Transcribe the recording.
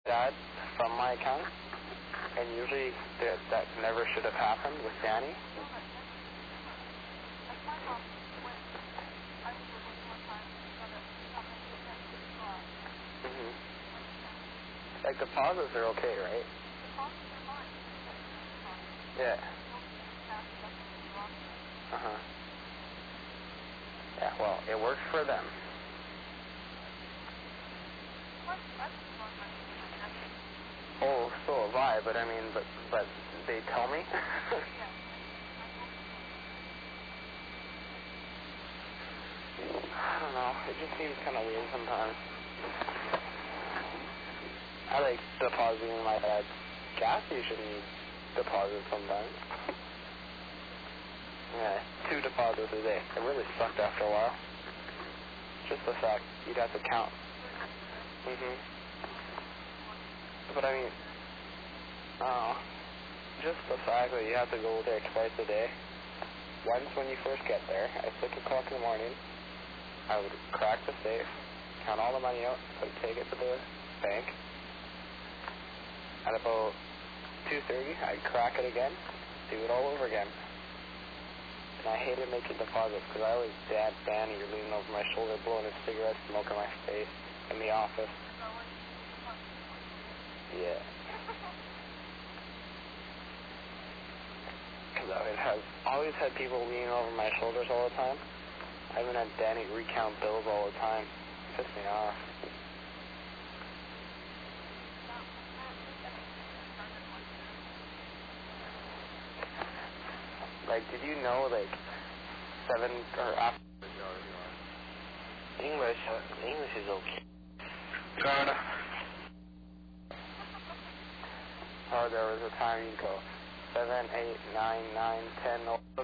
Dad from my account, and usually that never should have happened with Danny. Mhm. Like deposits are okay, right? Yeah. Yeah. Well, it works for them. Oh, so have I, but I mean, but they tell me. I don't know. It just seems kind of weird sometimes. I like depositing my dad's gas station deposit sometimes. Yeah, 2 deposits a day. It really sucked after a while. Just the fact you'd have to count. But I mean, just the fact that you have to go there twice a day. Once when you first get there, at 6 o'clock in the morning, I would crack the safe, count all the money out, take it to the bank. At about 2:30, I'd crack it again, do it all over again. And I hated making deposits because I always had Danny leaning over my shoulder, blowing his cigarette smoke in my face in the office. Yeah. Because I always had people leaning over my shoulders all the time. I even had Danny recount bills all the time. It pissed me off. Like, did you know, like, 7 or after English is okay. Good. Oh, there was a time you'd go 7, 8, 9, 9, 10.